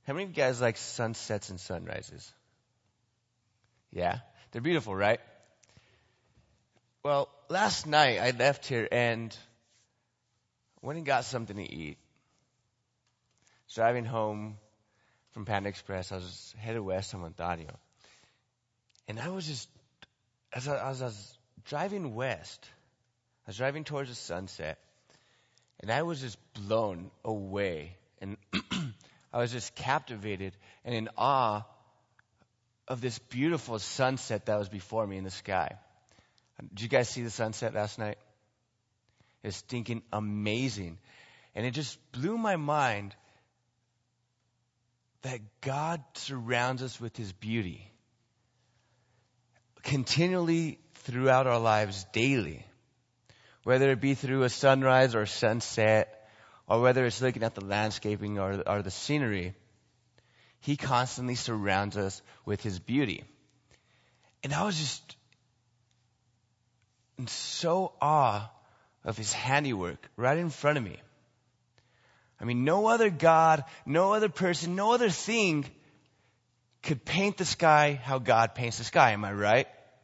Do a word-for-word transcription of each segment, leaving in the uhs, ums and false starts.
How many of you guys like sunsets and sunrises? Yeah? They're beautiful, right? Well, last night I left here and went and got something to eat. Driving home from Panda Express, I was headed west on Ontario. And I was just, as I, as I was driving west, I was driving towards the sunset, and I was just blown away. And I was just captivated and in awe of this beautiful sunset that was before me in the sky. Did you guys see the sunset last night? It's stinking amazing. And it just blew my mind that God surrounds us with His beauty continually throughout our lives daily. Whether it be through a sunrise or a sunset, or whether it's looking at the landscaping or, or the scenery, He constantly surrounds us with His beauty. And I was just in so awe of His handiwork right in front of me. I mean, no other God, no other person, no other thing could paint the sky how God paints the sky. Am I right?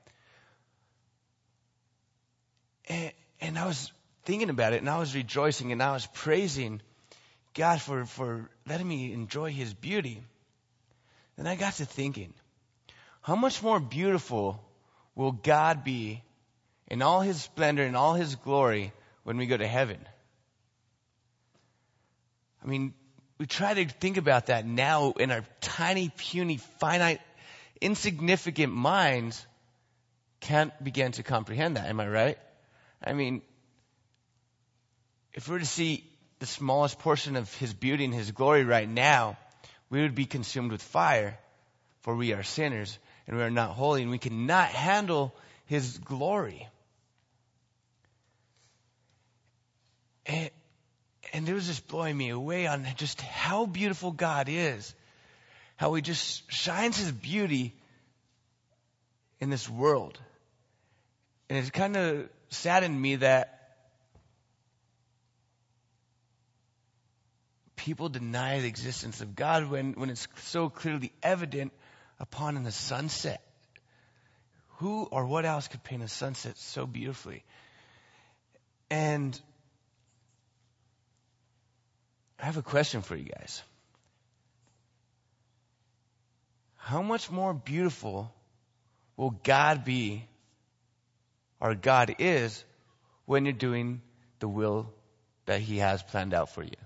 And, and I was thinking about it, and I was rejoicing, and I was praising God for, for letting me enjoy His beauty. Then I got to thinking, how much more beautiful will God be in all His splendor and all His glory when we go to heaven? I mean, we try to think about that now in our tiny, puny, finite, insignificant minds. Can't begin to comprehend that. Am I right? I mean, if we were to see the smallest portion of His beauty and His glory right now, we would be consumed with fire, for we are sinners and we are not holy, and we cannot handle His glory. And And it was just blowing me away on just how beautiful God is. How He just shines His beauty in this world. And it kind of saddened me that people deny the existence of God when, when it's so clearly evident upon in the sunset. Who or what else could paint a sunset so beautifully? And I have a question for you guys. How much more beautiful will God be, or God is, when you're doing the will that He has planned out for you?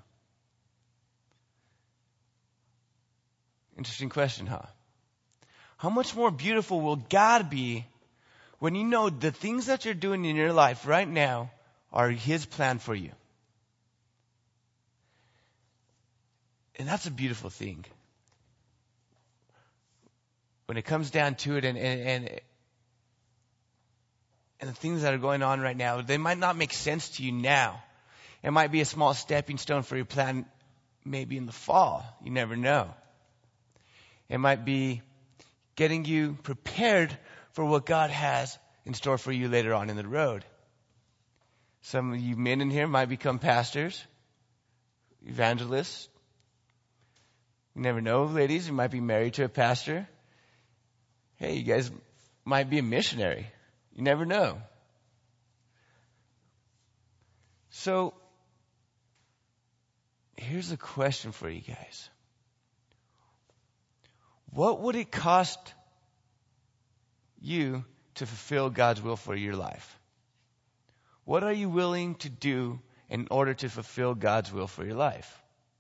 Interesting question, huh? How much more beautiful will God be when you know the things that you're doing in your life right now are His plan for you? And that's a beautiful thing. When it comes down to it, and, and, and, and the things that are going on right now, they might not make sense to you now. It might be a small stepping stone for your plan maybe in the fall. You never know. It might be getting you prepared for what God has in store for you later on in the road. Some of you men in here might become pastors, evangelists. You never know, ladies, you might be married to a pastor. Hey, you guys might be a missionary. You never know. So, here's a question for you guys. What would it cost you to fulfill God's will for your life? What are you willing to do in order to fulfill God's will for your life?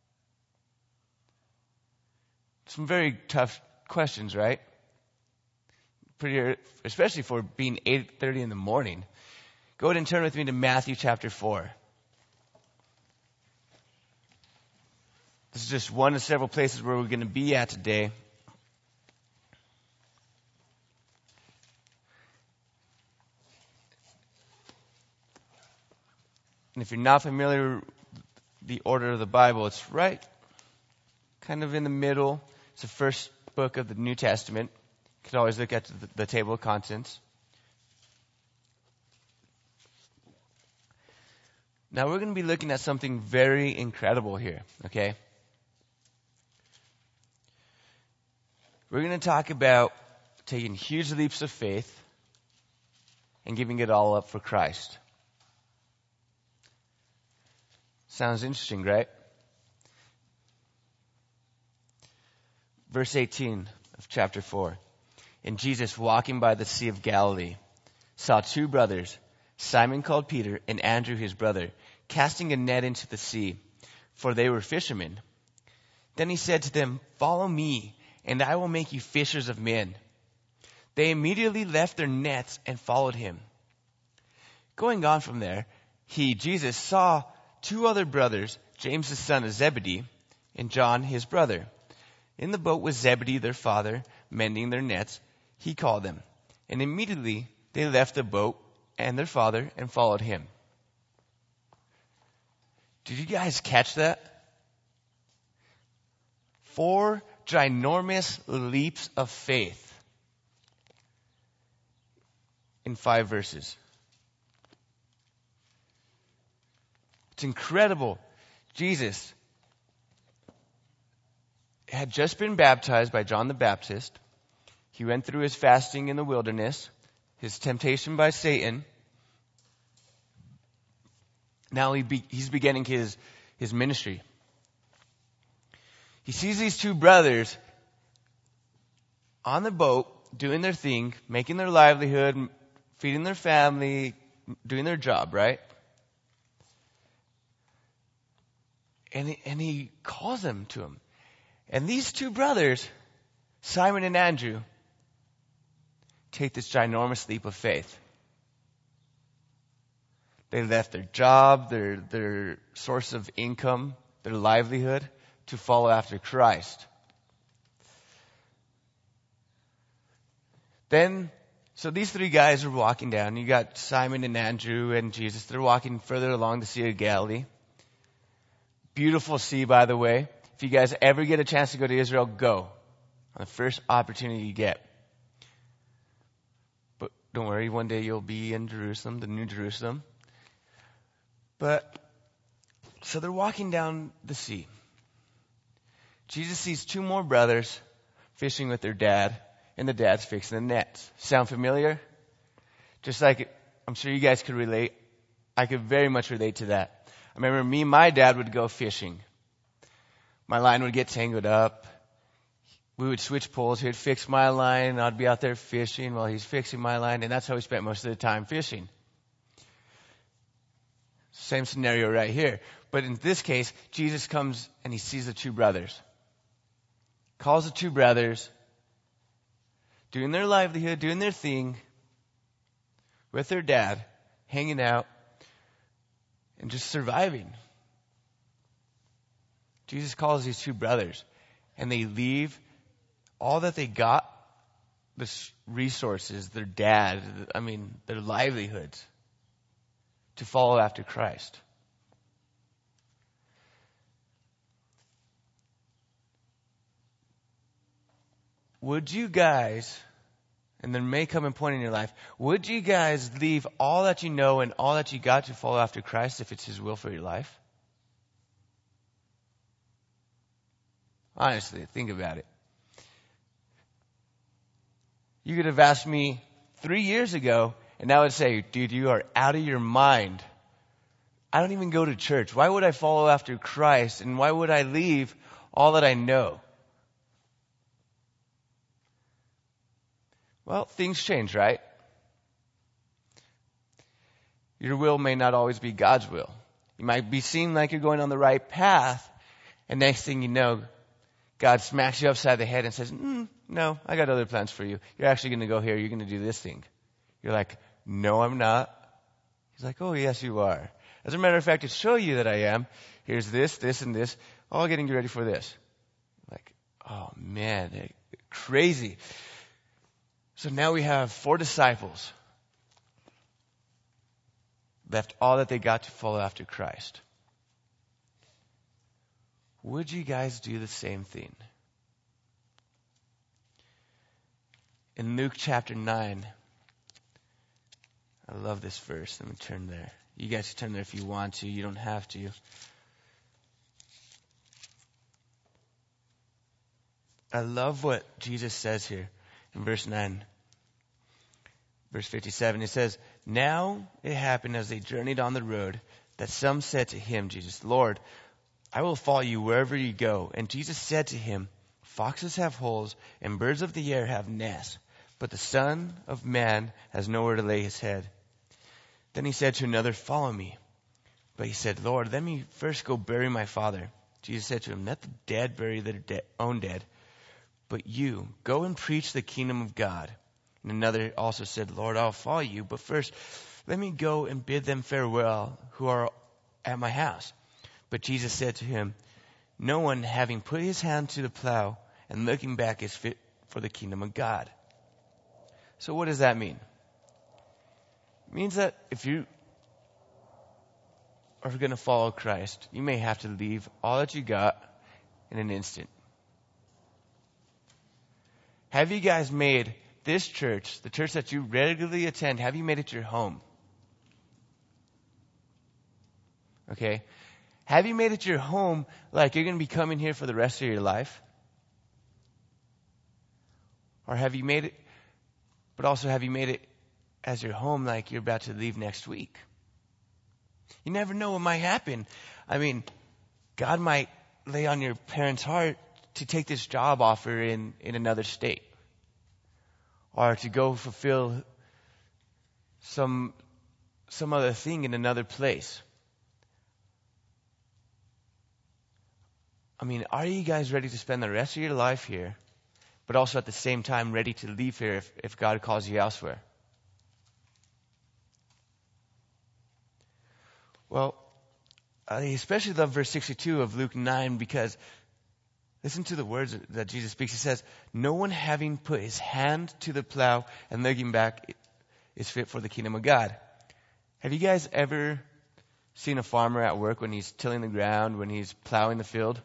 Some very tough questions, right? Pretty, especially for being eight thirty in the morning. Go ahead and turn with me to Matthew chapter four. This is just one of several places where we're going to be at today. And if you're not familiar with the order of the Bible, it's right kind of in the middle. It's the first book of the New Testament. You can always look at the, the table of contents. Now we're going to be looking at something very incredible here, okay? We're going to talk about taking huge leaps of faith and giving it all up for Christ. Sounds interesting, right? Verse eighteen of chapter four. And Jesus, walking by the Sea of Galilee, saw two brothers, Simon called Peter and Andrew his brother, casting a net into the sea, for they were fishermen. Then he said to them, "Follow me, and I will make you fishers of men." They immediately left their nets and followed him. Going on from there, he, Jesus, saw two other brothers, James the son of Zebedee, and John his brother. In the boat was Zebedee their father, mending their nets. He called them, and immediately they left the boat and their father and followed him. Did you guys catch that? Four ginormous leaps of faith in five verses. It's incredible. Jesus had just been baptized by John the Baptist. He went through his fasting in the wilderness, his temptation by Satan. Now he be, he's beginning his, his ministry. He sees these two brothers on the boat, doing their thing, making their livelihood, feeding their family, doing their job, right? And he, and he calls them to him. And these two brothers, Simon and Andrew, take this ginormous leap of faith. They left their job, their, their source of income, their livelihood, to follow after Christ. Then, so these three guys are walking down. You got Simon and Andrew and Jesus. They're walking further along the Sea of Galilee. Beautiful sea, by the way. If you guys ever get a chance to go to Israel, go. On the first opportunity you get. But don't worry, one day you'll be in Jerusalem, the New Jerusalem. But, so they're walking down the sea. Jesus sees two more brothers fishing with their dad, and the dad's fixing the nets. Sound familiar? Just like, I'm sure you guys could relate. I could very much relate to that. I remember me and my dad would go fishing. My line would get tangled up. We would switch poles. He would fix my line, and I'd be out there fishing while he's fixing my line, and that's how we spent most of the time fishing. Same scenario right here. But in this case, Jesus comes and he sees the two brothers. Calls the two brothers, doing their livelihood, doing their thing, with their dad, hanging out, and just surviving. Jesus calls these two brothers, and they leave all that they got, the resources, their dad, I mean, their livelihoods, to follow after Christ. Would you guys, and there may come a point in your life, would you guys leave all that you know and all that you got to follow after Christ if it's His will for your life? Honestly, think about it. You could have asked me three years ago, and I would say, dude, you are out of your mind. I don't even go to church. Why would I follow after Christ? And why would I leave all that I know? Well, things change, right? Your will may not always be God's will. You might be seem like you're going on the right path, and next thing you know, God smacks you upside the head and says, mm, no, I got other plans for you. You're actually going to go here. You're going to do this thing. You're like, no, I'm not. He's like, oh, yes, you are. As a matter of fact, to show you that I am, here's this, this, and this, all getting you ready for this. Like, oh, man, crazy. So now we have four disciples left all that they got to follow after Christ. Would you guys do the same thing? In Luke chapter nine, I love this verse. Let me turn there. You guys can turn there if you want to. You don't have to. I love what Jesus says here in verse nine. Verse fifty-seven, it says, "Now it happened as they journeyed on the road that some said to him, Jesus, Lord, I will follow you wherever you go. And Jesus said to him, Foxes have holes and birds of the air have nests, but the Son of Man has nowhere to lay his head." Then he said to another, "Follow me." But he said, "Lord, let me first go bury my father." Jesus said to him, "Let the dead bury their de- own dead. But you, go and preach the kingdom of God." And another also said, "Lord, I'll follow you, but first let me go and bid them farewell who are at my house." But Jesus said to him, "No one having put his hand to the plow and looking back is fit for the kingdom of God." So what does that mean? It means that if you are going to follow Christ, you may have to leave all that you got in an instant. Have you guys made this church, the church that you regularly attend, have you made it your home? Okay? Have you made it your home like you're going to be coming here for the rest of your life? Or have you made it, but also have you made it as your home like you're about to leave next week? You never know what might happen. I mean, God might lay on your parents' heart to take this job offer in, in another state. Or to go fulfill some, some other thing in another place. I mean, are you guys ready to spend the rest of your life here, but also at the same time ready to leave here if, if God calls you elsewhere? Well, I especially love verse sixty-two of Luke nine because listen to the words that Jesus speaks. He says, "No one having put his hand to the plow and looking back is fit for the kingdom of God." Have you guys ever seen a farmer at work when he's tilling the ground, when he's plowing the field?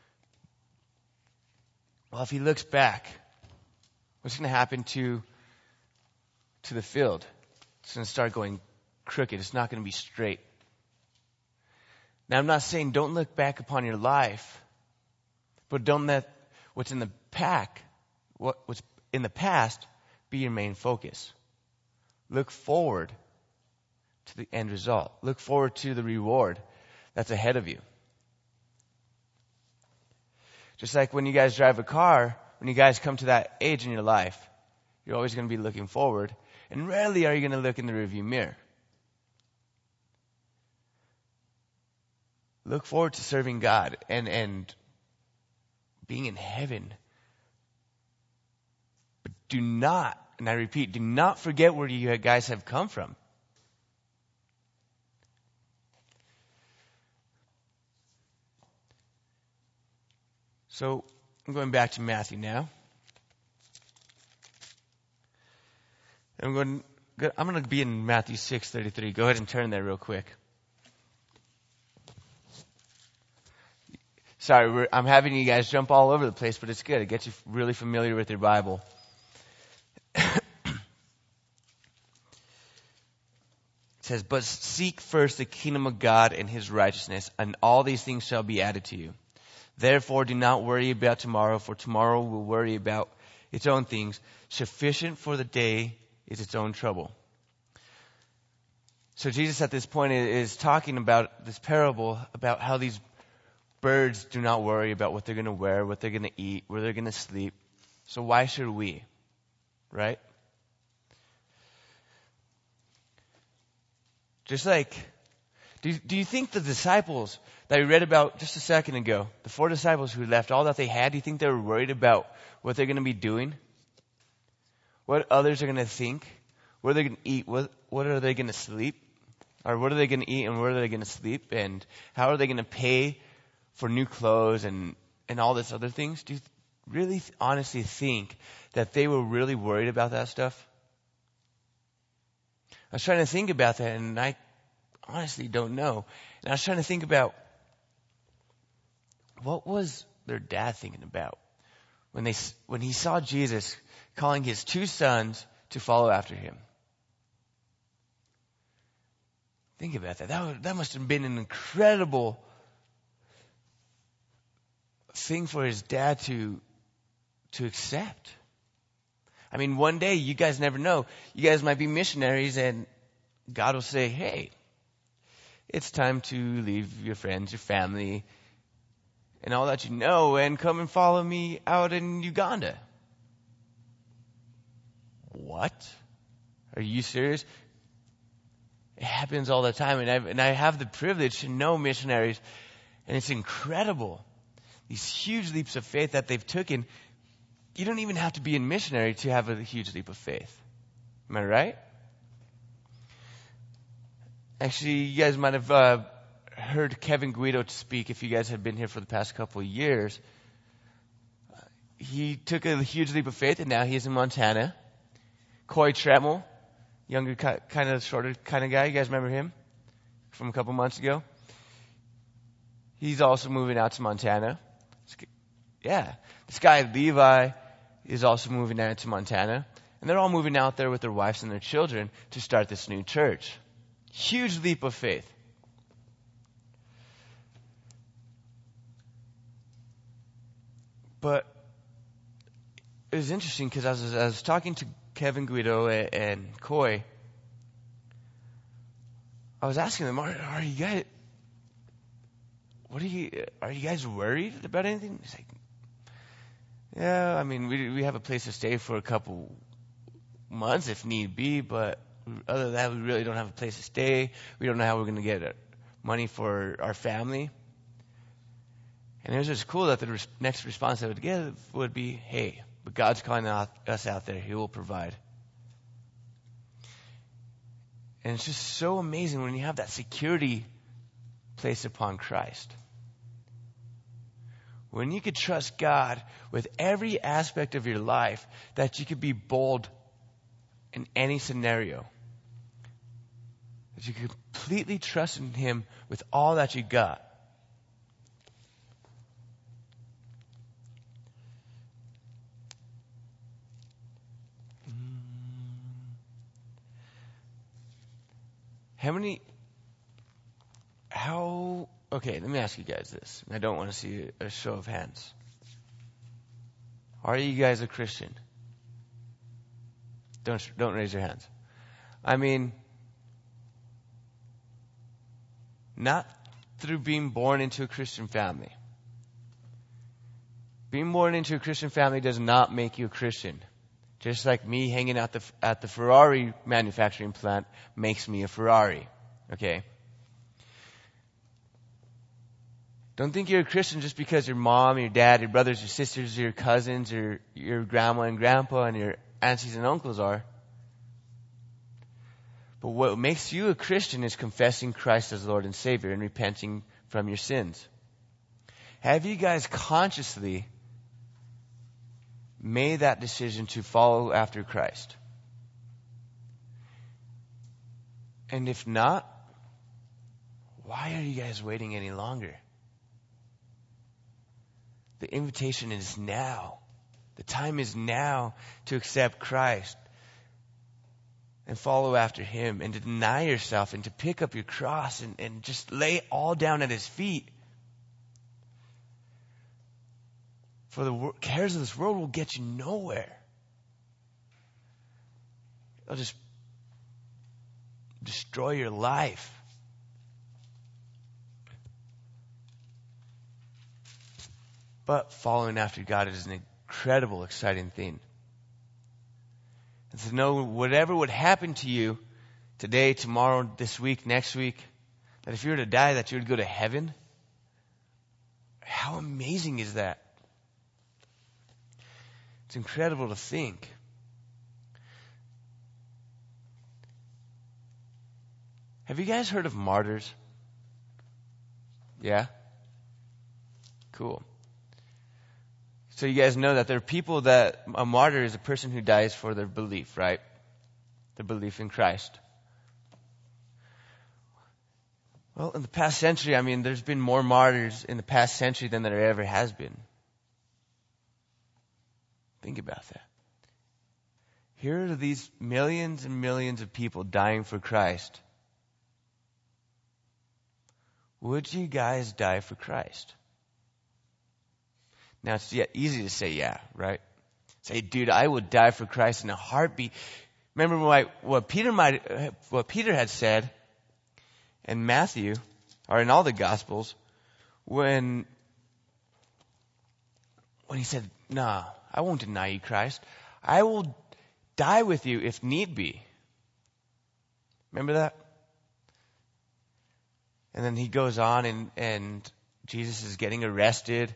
Well, if he looks back, what's going to happen to, to the field? It's going to start going crooked. It's not going to be straight. Now, I'm not saying don't look back upon your life, but don't let what's in the pack, what, what's in the past, be your main focus. Look forward to the end result. Look forward to the reward that's ahead of you. Just like when you guys drive a car, when you guys come to that age in your life, you're always going to be looking forward. And rarely are you going to look in the rearview mirror. Look forward to serving God and, and being in heaven. But do not, and I repeat, do not forget where you guys have come from. So I'm going back to Matthew now. I'm going. I'm going to be in Matthew six thirty-three. Go ahead and turn there real quick. Sorry, we're, I'm having you guys jump all over the place, but it's good. It gets you really familiar with your Bible. It says, "But seek first the kingdom of God and his righteousness, and all these things shall be added to you. Therefore, do not worry about tomorrow, for tomorrow will worry about its own things. Sufficient for the day is its own trouble." So Jesus at this point is talking about this parable about how these birds do not worry about what they're going to wear, what they're going to eat, where they're going to sleep. So why should we? Right? Just like, do, do you think the disciples that we read about just a second ago, the four disciples who left all that they had, do you think they were worried about what they're going to be doing? What others are going to think? What are they going to eat? What, what are they going to sleep? Or what are they going to eat and where are they going to sleep? And how are they going to pay for new clothes and, and all this other things? Do you really th- honestly think that they were really worried about that stuff? I was trying to think about that and I honestly don't know. And I was trying to think about what was their dad thinking about when they when he saw Jesus calling his two sons to follow after him. Think about that. That, would, that must have been an incredible thing for his dad to to accept. I mean, one day, you guys never know. You guys might be missionaries and God will say, hey, it's time to leave your friends, your family, and all that you know, and come and follow me out in Uganda. What? Are you serious? It happens all the time, and I and I have the privilege to know missionaries, and it's incredible. These huge leaps of faith that they've taken. You don't even have to be a missionary to have a huge leap of faith. Am I right? Actually, you guys might have uh, heard Kevin Guido speak if you guys have been here for the past couple of years. He took a huge leap of faith, and now he's in Montana. Corey Tremmel, younger, kind of shorter kind of guy. You guys remember him from a couple months ago? He's also moving out to Montana. Yeah. This guy, Levi, is also moving out to Montana. And they're all moving out there with their wives and their children to start this new church. Huge leap of faith. But it was interesting because I was, I was talking to Kevin Guido and, and Coy. I was asking them, are, are you guys, what are you, are you guys worried about anything? He's like, yeah, I mean, we we have a place to stay for a couple months if need be, but other than that, we really don't have a place to stay. We don't know how we're going to get money for our family. And it was just cool that the res- next response I would give would be, hey, but God's calling out, us out there. He will provide. And it's just so amazing when you have that security placed upon Christ. When you could trust God with every aspect of your life, that you could be bold in any scenario. That you could completely trust in Him with all that you got. How many, how, okay, let me ask you guys this. I don't want to see a show of hands. Are you guys a Christian? Don't, don't raise your hands. I mean, not through being born into a Christian family. Being born into a Christian family does not make you a Christian. Just like me hanging out the, at the Ferrari manufacturing plant makes me a Ferrari. Okay? Don't think you're a Christian just because your mom, your dad, your brothers, your sisters, your cousins, your, your grandma and grandpa, and your aunties and uncles are. But what makes you a Christian is confessing Christ as Lord and Savior and repenting from your sins. Have you guys consciously made that decision to follow after Christ? And if not, why are you guys waiting any longer? The invitation is now. The time is now to accept Christ and follow after Him and to deny yourself and to pick up your cross and, and just lay it all down at His feet. For the cares of this world will get you nowhere. It'll just destroy your life. But following after God is an incredible, exciting thing. And to know whatever would happen to you today, tomorrow, this week, next week, that if you were to die, that you would go to heaven. How amazing is that? It's incredible to think. Have you guys heard of martyrs? Yeah? Cool. So you guys know that there are people that a martyr is a person who dies for their belief, right? Their belief in Christ. Well, in the past century, I mean, there's been more martyrs in the past century than there ever has been. Think about that. Here are these millions and millions of people dying for Christ. Would you guys die for Christ? Now, it's easy to say yeah, right? Say, dude, I would die for Christ in a heartbeat. Remember what, what Peter might, what Peter had said in Matthew, or in all the Gospels, when, when he said, nah, I won't deny you, Christ. I will die with you if need be. Remember that? And then he goes on and, and Jesus is getting arrested.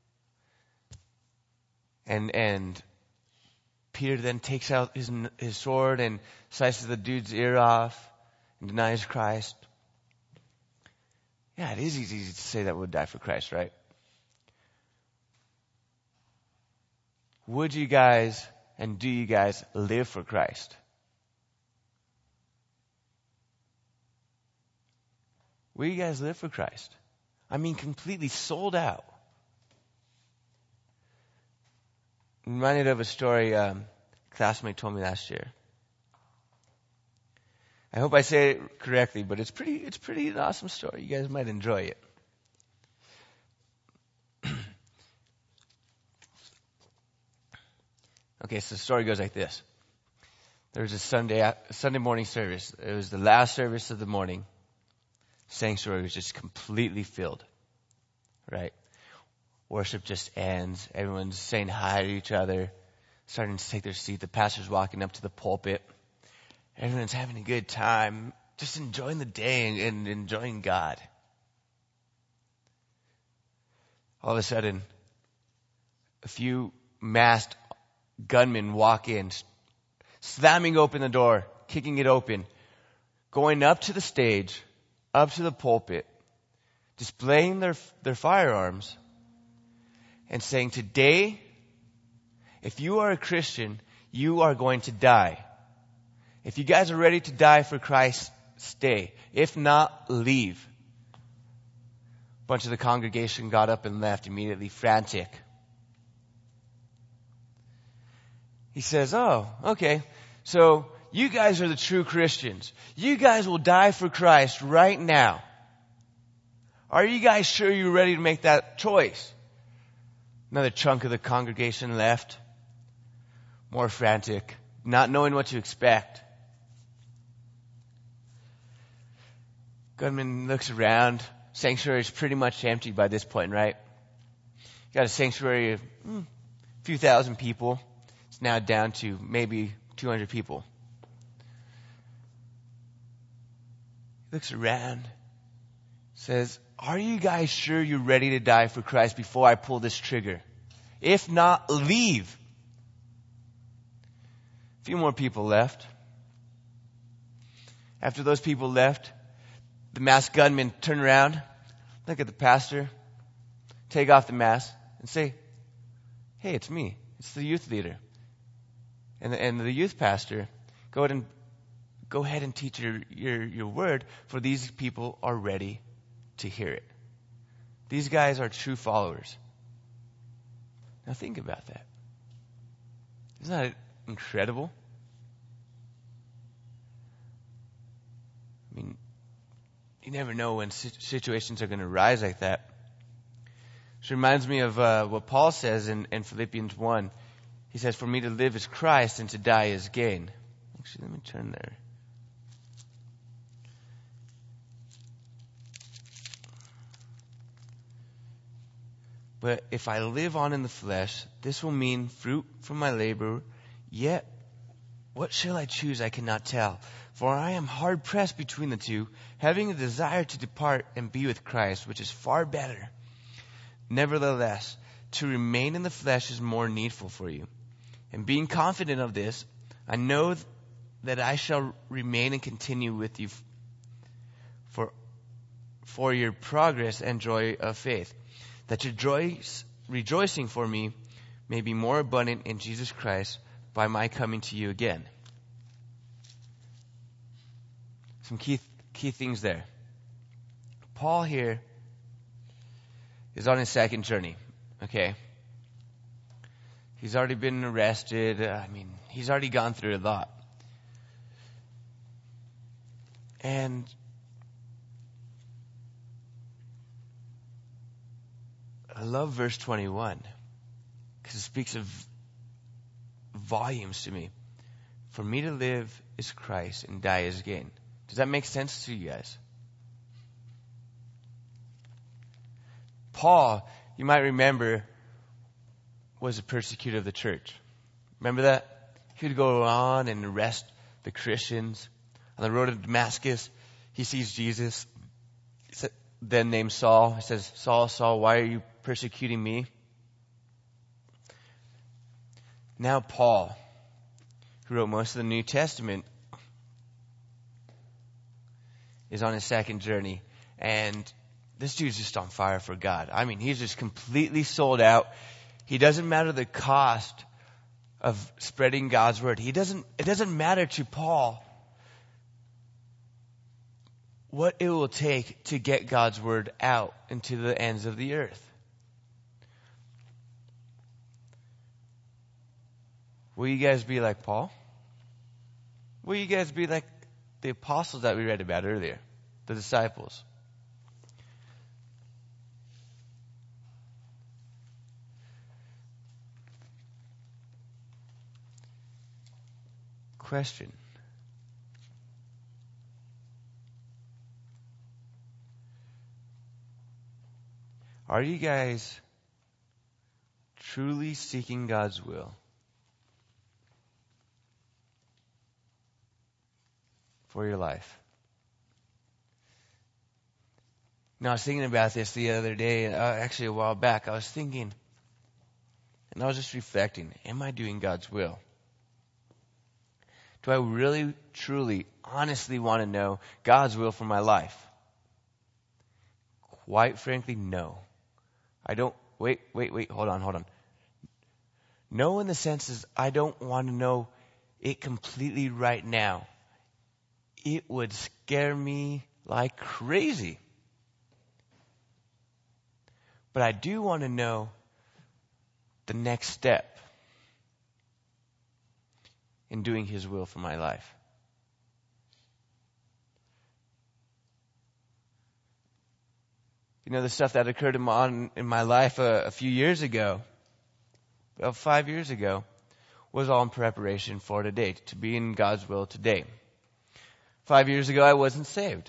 And, and Peter then takes out his, his sword and slices the dude's ear off and denies Christ. Yeah, it is easy to say that we'll die for Christ, right? Would you guys and do you guys live for Christ? Will you guys live for Christ? I mean, completely sold out. I'm reminded of a story um, a classmate told me last year. I hope I say it correctly, but it's pretty, it's pretty an awesome story. You guys might enjoy it. Okay, so the story goes like this. There was a Sunday, Sunday morning service. It was the last service of the morning. Sanctuary was just completely filled, right? Worship just ends. Everyone's saying hi to each other, starting to take their seat. The pastor's walking up to the pulpit. Everyone's having a good time, just enjoying the day and, and enjoying God. All of a sudden, a few masked gunmen walk in, slamming open the door, kicking it open, going up to the stage, up to the pulpit, displaying their their firearms, and saying, today, if you are a Christian, you are going to die. If you guys are ready to die for Christ, stay. If not, leave. A bunch of the congregation got up and left immediately, frantic. He says, oh, okay, so you guys are the true Christians. You guys will die for Christ right now. Are you guys sure you're ready to make that choice? Another chunk of the congregation left, more frantic, not knowing what to expect. Gunman looks around. Sanctuary is pretty much empty by this point, right? You got a sanctuary of hmm, a few thousand people. It's now down to maybe two hundred people. He looks around, says, are you guys sure you're ready to die for Christ before I pull this trigger? If not, leave. A few more people left. After those people left, the masked gunmen turn around, look at the pastor, take off the mask, and say, hey, it's me. It's the youth leader. And the, and the youth pastor, go ahead and go ahead and teach your, your, your word, for these people are ready to hear it. These guys are true followers. Now think about that. Isn't that incredible? I mean, you never know when situations are going to rise like that. Which reminds me of uh, what Paul says in, in Philippians one. He says, for me to live is Christ and to die is gain. Actually, let me turn there. But if I live on in the flesh, this will mean fruit from my labor. Yet, what shall I choose? I cannot tell. For I am hard pressed between the two, having a desire to depart and be with Christ, which is far better. Nevertheless, to remain in the flesh is more needful for you. And being confident of this, I know that I shall remain and continue with you for, for your progress and joy of faith, that your joy, rejoicing for me may be more abundant in Jesus Christ by my coming to you again. Some key key things there. Paul here is on his second journey, okay? He's already been arrested. I mean, he's already gone through a lot. And I love verse twenty-one because it speaks of volumes to me. For me to live is Christ and die is gain. Does that make sense to you guys? Paul, you might remember, was a persecutor of the church. Remember that? He would go on and arrest the Christians. On the road to Damascus, he sees Jesus, then named Saul. He says, Saul, Saul, why are you persecuting me? Now Paul, who wrote most of the New Testament, is on his second journey. And this dude's just on fire for God. I mean, he's just completely sold out. He doesn't matter the cost of spreading God's word. He doesn't, it doesn't matter to Paul what it will take to get God's word out into the ends of the earth. Will you guys be like Paul? Will you guys be like the apostles that we read about earlier? The disciples. Question. Are you guys truly seeking God's will for your life? Now, I was thinking about this the other day, uh, actually a while back. I was thinking, and I was just reflecting, am I doing God's will? Do I really, truly, honestly want to know God's will for my life? Quite frankly, no. I don't, wait, wait, wait, hold on, hold on. No in the sense is I don't want to know it completely right now. It would scare me like crazy. But I do want to know the next step in doing His will for my life. You know, the stuff that occurred in my, in my life a, a few years ago, about five years ago, was all in preparation for today, to be in God's will today. Five years ago, I wasn't saved.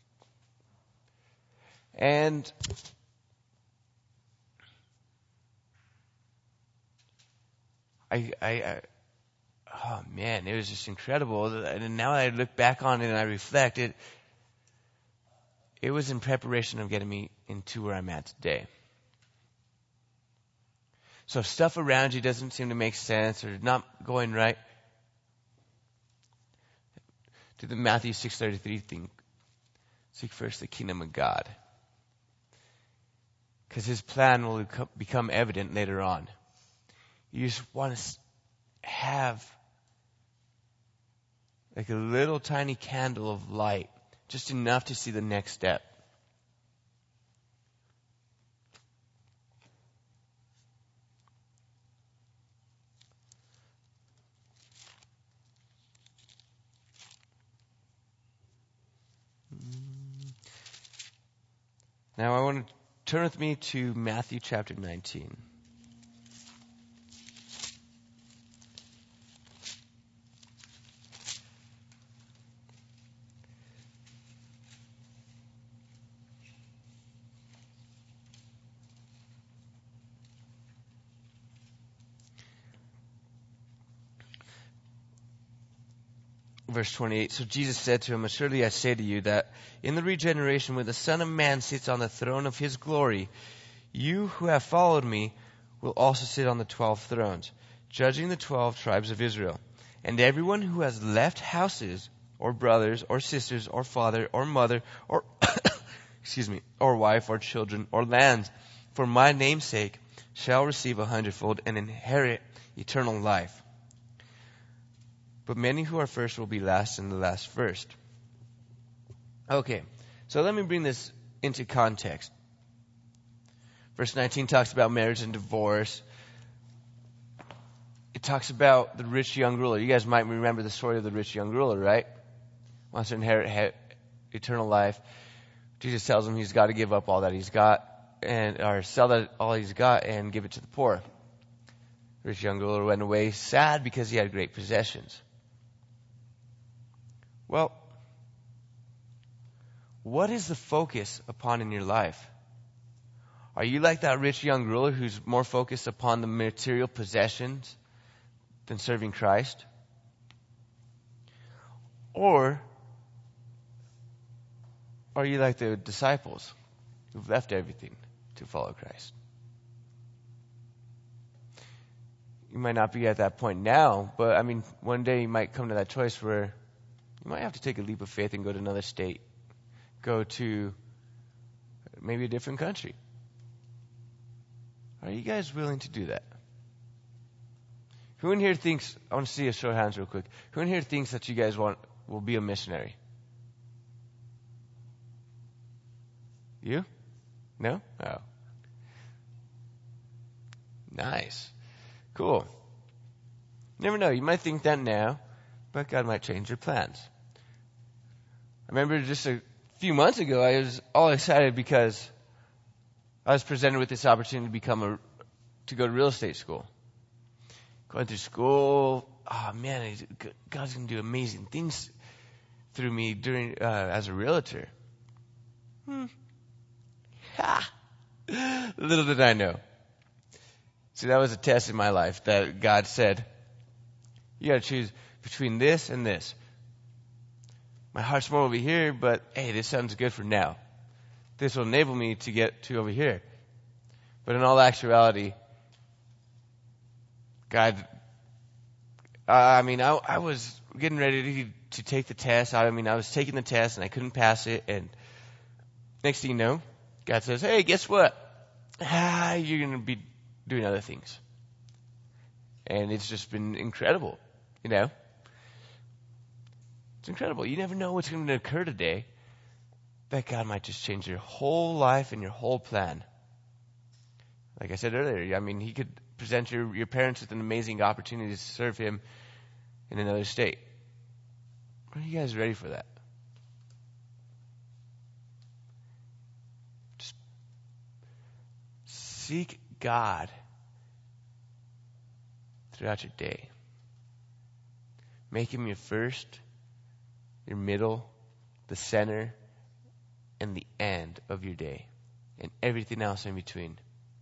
And I, I, I, oh man, it was just incredible. And now I look back on it and I reflect, it, it was in preparation of getting me into where I'm at today. So if stuff around you doesn't seem to make sense or not going right, do the Matthew six thirty-three thing. Seek first the kingdom of God. Because His plan will become evident later on. You just want to have like a little tiny candle of light, just enough to see the next step. Now I want to turn with me to Matthew chapter nineteen. Verse twenty-eight, so Jesus said to him, "Assuredly I say to you that in the regeneration when the Son of Man sits on the throne of His glory, you who have followed me will also sit on the twelve thrones, judging the twelve tribes of Israel. And everyone who has left houses, or brothers, or sisters, or father, or mother, or excuse me, or wife, or children, or lands, for my name's sake, shall receive a hundredfold and inherit eternal life. But many who are first will be last, and the last first." Okay, so let me bring this into context. Verse nineteen talks about marriage and divorce. It talks about the rich young ruler. You guys might remember the story of the rich young ruler, right? Wants to inherit he- eternal life. Jesus tells him he's got to give up all that he's got, and or sell that all he's got and give it to the poor. Rich young ruler went away sad because he had great possessions. Well, what is the focus upon in your life? Are you like that rich young ruler who's more focused upon the material possessions than serving Christ? Or are you like the disciples who've left everything to follow Christ? You might not be at that point now, but I mean, one day you might come to that choice where you might have to take a leap of faith and go to another state, go to maybe a different country. Are you guys willing to do that? Who in here thinks, I want to see a show of hands real quick. Who in here thinks that you guys want will be a missionary? You? No? Oh. Nice. Cool. You never know. You might think that now, but God might change your plans. I remember just a few months ago, I was all excited because I was presented with this opportunity to become a, to go to real estate school. Going through school, oh man, God's going to do amazing things through me during, uh, as a realtor. Hmm. Ha! Little did I know. See, that was a test in my life that God said, you got to choose between this and this. My heart's more over here, but hey, this sounds good for now. This will enable me to get to over here. But in all actuality, God, uh, I mean, I, I was getting ready to, to take the test. I mean, I was taking the test and I couldn't pass it. And next thing you know, God says, hey, guess what? Ah, you're going to be doing other things. And it's just been incredible, you know. It's incredible. You never know what's going to occur today. That God might just change your whole life and your whole plan. Like I said earlier, I mean, He could present your, your parents with an amazing opportunity to serve Him in another state. Are you guys ready for that? Just seek God throughout your day. Make Him your first, your middle, the center, and the end of your day, and everything else in between.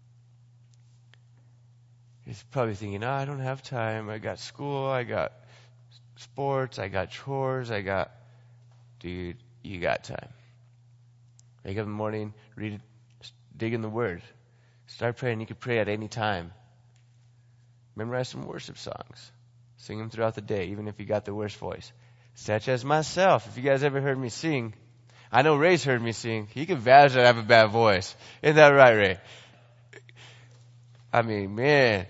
You're probably thinking, oh, I don't have time. I got school, I got sports, I got chores, I got... Dude, you got time. Wake up in the morning, read it, dig in the Word. Start praying. You can pray at any time. Memorize some worship songs. Sing them throughout the day, even if you got the worst voice. Such as myself. If you guys ever heard me sing, I know Ray's heard me sing. He can vouch that I have a bad voice. Isn't that right, Ray? I mean, man.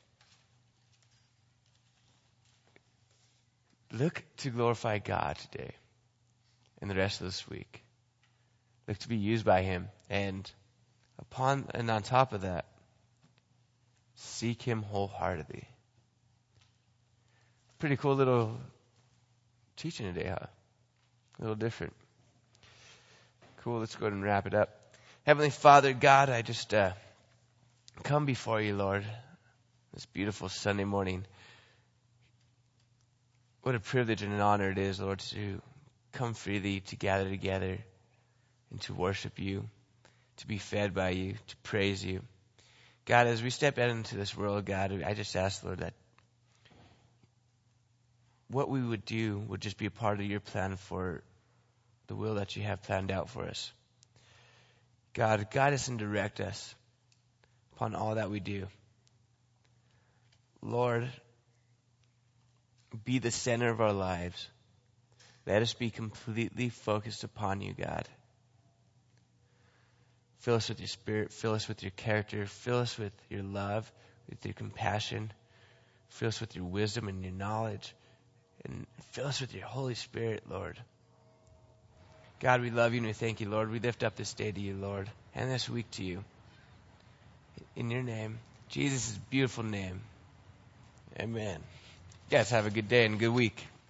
Look to glorify God today and the rest of this week. Look to be used by Him. And upon and on top of that, seek Him wholeheartedly. Pretty cool little teaching today, huh? A little different. Cool, let's go ahead and wrap it up. Heavenly Father, God, I just uh, come before You, Lord, this beautiful Sunday morning. What a privilege and an honor it is, Lord, to come freely, to gather together, and to worship You, to be fed by You, to praise You. God, as we step out into this world, God, I just ask, Lord, that what we would do would just be a part of Your plan for the will that You have planned out for us. God, guide us and direct us upon all that we do. Lord, be the center of our lives. Let us be completely focused upon You, God. Fill us with Your Spirit. Fill us with Your character. Fill us with Your love, with Your compassion. Fill us with Your wisdom and Your knowledge. And fill us with Your Holy Spirit, Lord. God, we love You and we thank You, Lord. We lift up this day to You, Lord, and this week to You. In Your name, Jesus' beautiful name. Amen. You guys have a good day and a good week.